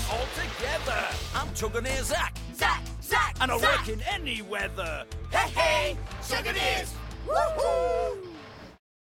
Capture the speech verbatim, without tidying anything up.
all together. I'm Chugganeer Zach. Zach, Zach, And I Zach. work in any weather. Hey, hey, Chugganeers. Woohoo!